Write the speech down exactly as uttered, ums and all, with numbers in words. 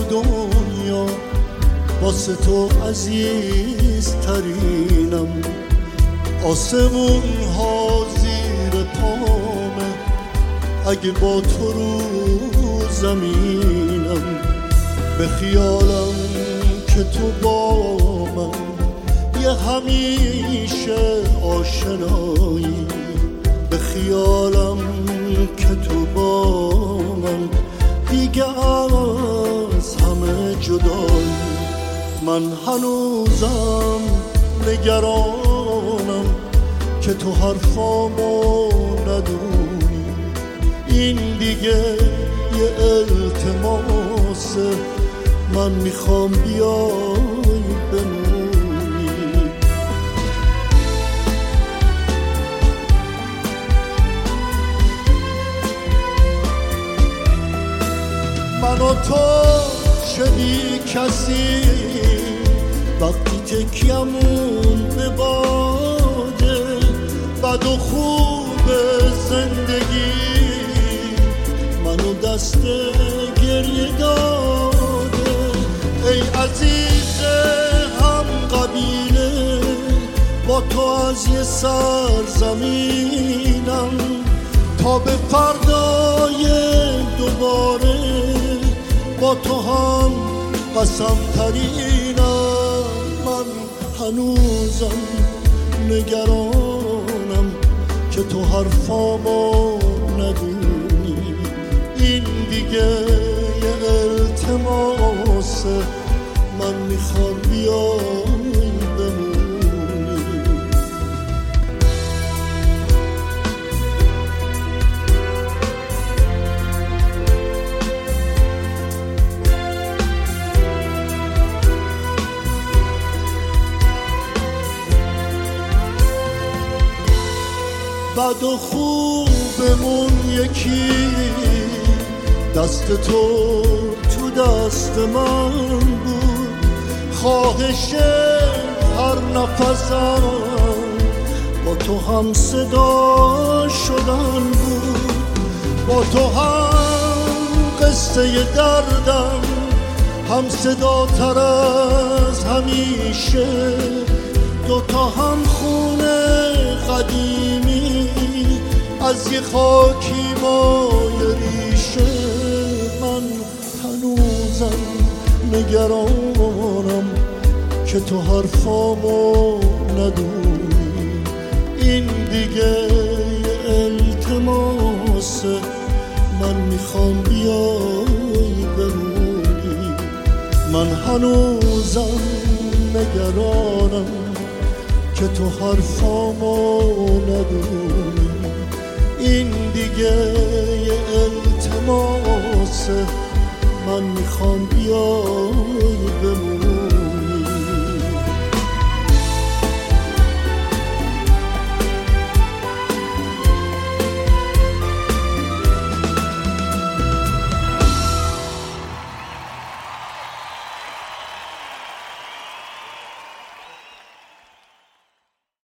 دنیا واسه تو عزیز ترینم. آسمون ها زیر پامه اگه با تو رو زمینم. به خیالم که تو با من یه همیشه آشنایی. به خیالم که تو با من دیگه از همه جدایی. من هنوزم نگرانم که تو حرفامو ندونی. این دیگه یه التماسه، من میخوام بیای بمونی. من و تو شدی کسی وقتی تکیمون به باده. بد و خوب زندگی منو دست گریه داده. ای عزیز هم قبیله با تو از یه سرزمینم تا به فردای دوباره با تو هم قسم ترینم. من هنوزم نگرانم که تو حرفامو ندونی. این دیگه یه التماسه، من میخوام بیای بمونی. بد و خوبمون یکی، دست تو تو دست من بود. خواهش هر نفسم با تو هم صدا شدن بود. با تو هم قصه دردم هم صدا تر از همیشه. دوتا هم خونه قدیمی از یه خاکی مای ریشه. من هنوزم نگرانم که تو حرفامو ندونی. این دیگه یه التماسه، من میخوام بیای بمونی. من هنوزم نگرانم که تو حرفامو ندونی. این دیگه یه التماسه، من میخوام بیای بمونی.